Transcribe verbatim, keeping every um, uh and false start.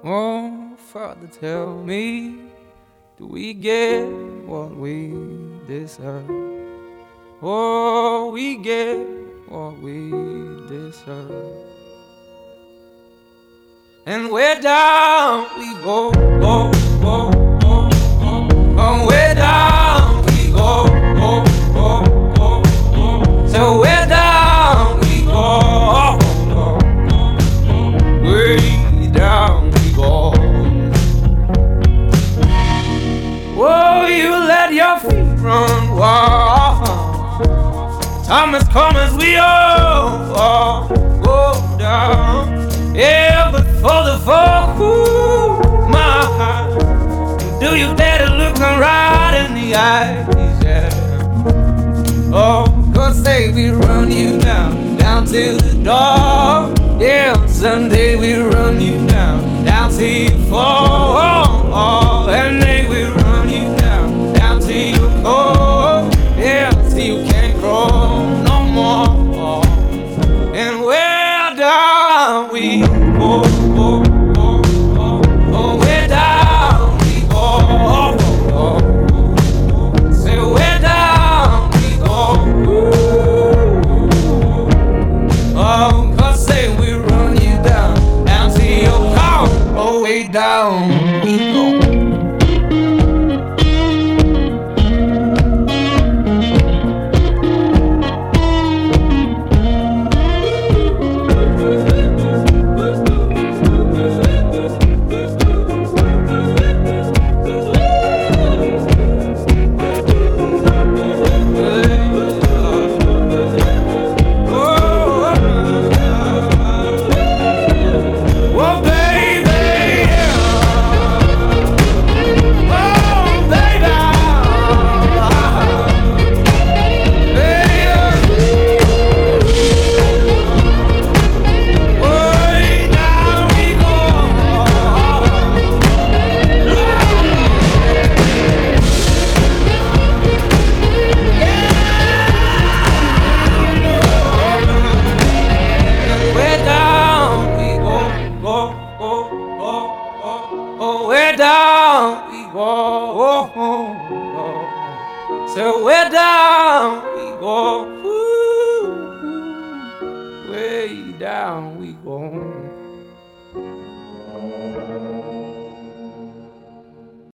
Oh, Father, tell me, do we get what we deserve? Oh, we get what we deserve. And we're down, we go, go, go, go, go. Oh, we're down, we go, go, go, go, go. So we're down, we go, go, go, go. Way down we go. Oh, you let your feet run wild. Time has come as we all, all go down. Yeah, but for the fall, ooh, my heart, do you dare to look them right in the eyes? Yeah. Oh, cause say we run you down, down to the door. Yeah, someday we run you down, down till you fall. Oh, oh, and then we run you down, down till you core. Yeah, till you can't crawl no more. And we're down, we go, go, go, go. Oh, we're down, we go, oh, oh, oh. Say we're down, we go. Oh, cause say we run you down, down to your car. Oh, way down we go. Oh, we're down, we go. Oh, oh, oh. So we're down, we go. Ooh, way down we go.